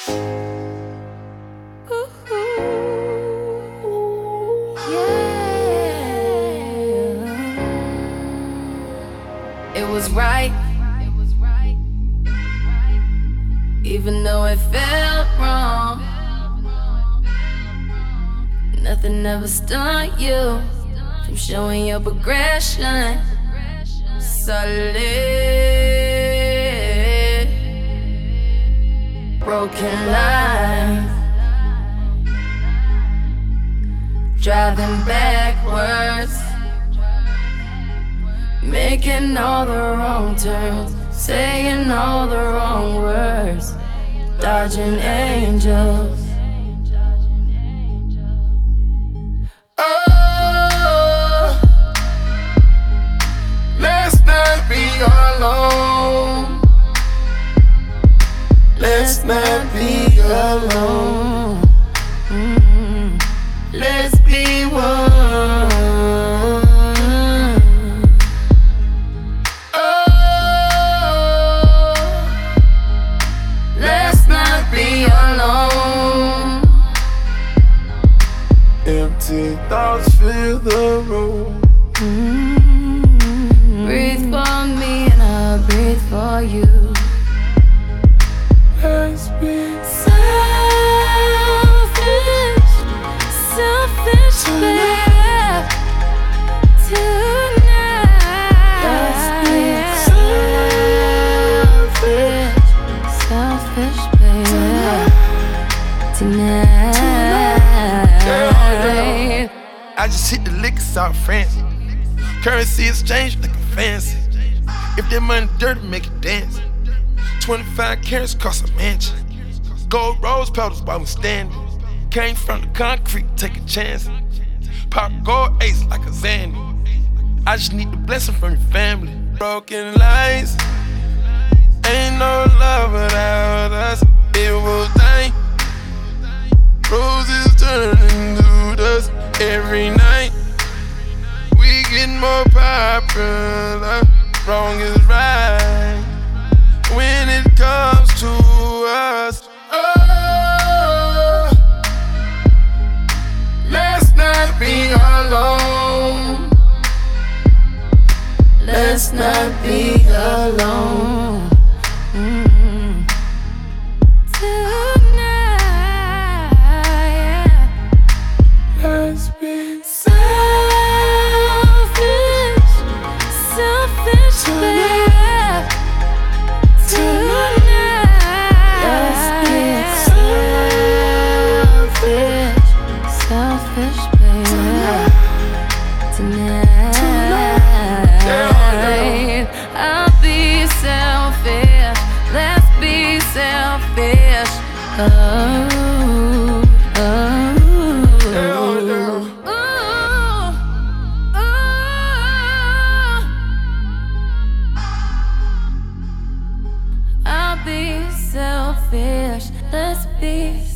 It was right, even though it felt wrong. Nothing ever stopped you from showing your progression. Solid, broken lines, driving backwards, making all the wrong turns, saying all the wrong words, dodging angels. Oh, let's not be alone. Let's not be alone. Let's be one. Empty thoughts fill the room. Breathe for me and I'll breathe for you. Let's be selfish, selfish, babe. Tonight. Let's be selfish, selfish, babe. Tonight. I just hit the liquor South France. Currency exchange looking fancy. If that money dirty, make it dance. 25 carats cost a mansion. Gold rose petals while we standing. Came from the concrete, take a chance. Pop gold ace like a Zanny. I just need the blessing from your family. Broken lights, ain't no love without us. It was dying. Roses turning into dust every night. We get more popular. Wrong is right when it comes to us. Oh, let's not be alone. Let's not be alone. Let's be selfish, selfish, babe. Tonight. Let's be selfish, selfish, babe. Tonight. I'll be selfish. Let's be selfish. Oh. I'll be selfish, let's be